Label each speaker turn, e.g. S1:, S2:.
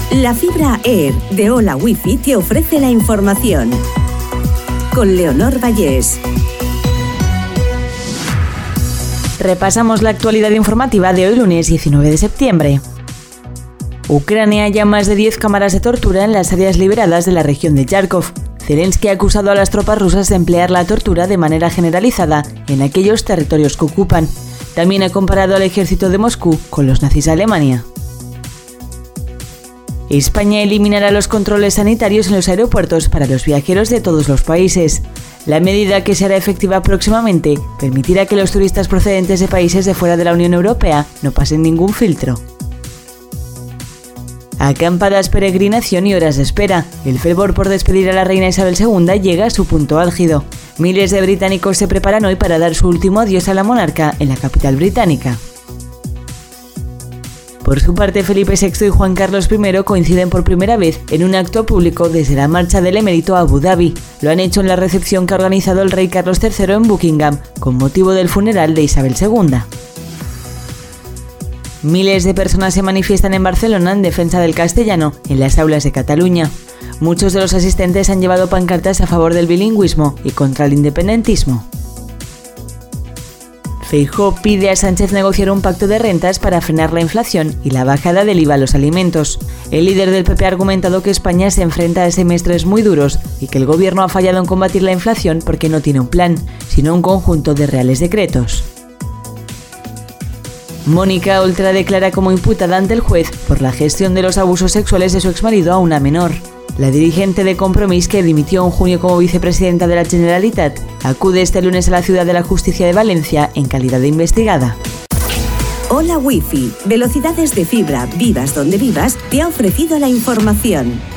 S1: La fibra Air de Hola Wifi te ofrece la información. Con Leonor Vallés.
S2: Repasamos la actualidad informativa de hoy lunes 19 de septiembre. Ucrania halla más de 10 cámaras de tortura en las áreas liberadas de la región de Kharkov. Zelensky ha acusado a las tropas rusas de emplear la tortura de manera generalizada en aquellos territorios que ocupan. También ha comparado al ejército de Moscú con los nazis de Alemania. España eliminará los controles sanitarios en los aeropuertos para los viajeros de todos los países. La medida, que será efectiva próximamente, permitirá que los turistas procedentes de países de fuera de la Unión Europea no pasen ningún filtro. Acampadas, peregrinación y horas de espera. El fervor por despedir a la reina Isabel II llega a su punto álgido. Miles de británicos se preparan hoy para dar su último adiós a la monarca en la capital británica. Por su parte, Felipe VI y Juan Carlos I coinciden por primera vez en un acto público desde la marcha del emérito a Abu Dhabi. Lo han hecho en la recepción que ha organizado el rey Carlos III en Buckingham, con motivo del funeral de Isabel II. Miles de personas se manifiestan en Barcelona en defensa del castellano en las aulas de Cataluña. Muchos de los asistentes han llevado pancartas a favor del bilingüismo y contra el independentismo. Feijóo pide a Sánchez negociar un pacto de rentas para frenar la inflación y la bajada del IVA a los alimentos. El líder del PP ha argumentado que España se enfrenta a semestres muy duros y que el gobierno ha fallado en combatir la inflación porque no tiene un plan, sino un conjunto de reales decretos. Mónica Oltra declara como imputada ante el juez por la gestión de los abusos sexuales de su exmarido a una menor. La dirigente de Compromís, que dimitió en junio como vicepresidenta de la Generalitat, acude este lunes a la Ciudad de la Justicia de Valencia en calidad de investigada.
S1: Hola Wifi, velocidades de fibra, vivas donde vivas, te ha ofrecido la información.